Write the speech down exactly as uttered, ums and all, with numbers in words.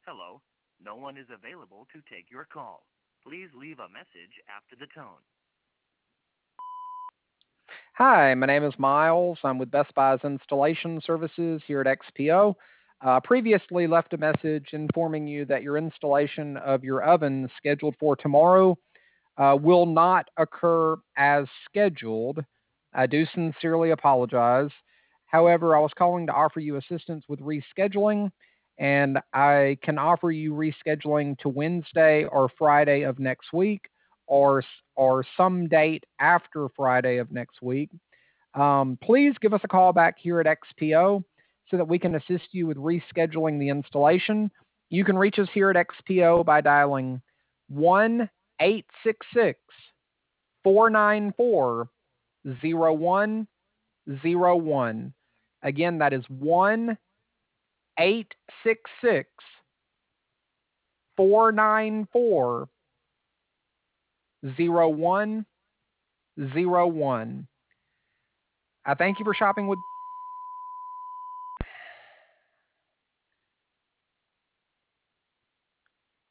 Hello. No one is available to take your call. Please leave a message after the tone. Hi, my name is Miles. I'm with Best Buy's installation services here at X P O. Uh, previously left a message informing you that your installation of your oven scheduled for tomorrow uh, will not occur as scheduled. I do sincerely apologize. However, I was calling to offer you assistance with rescheduling, and I can offer you rescheduling to Wednesday or Friday of next week, or or some date after Friday of next week. Um, please give us a call back here at X P O so that we can assist you with rescheduling the installation. You can reach us here at X P O by dialing one eight six six, four nine four, zero one zero one. Again, that is one eight six six, four nine four, zero one zero one. I thank you for shopping with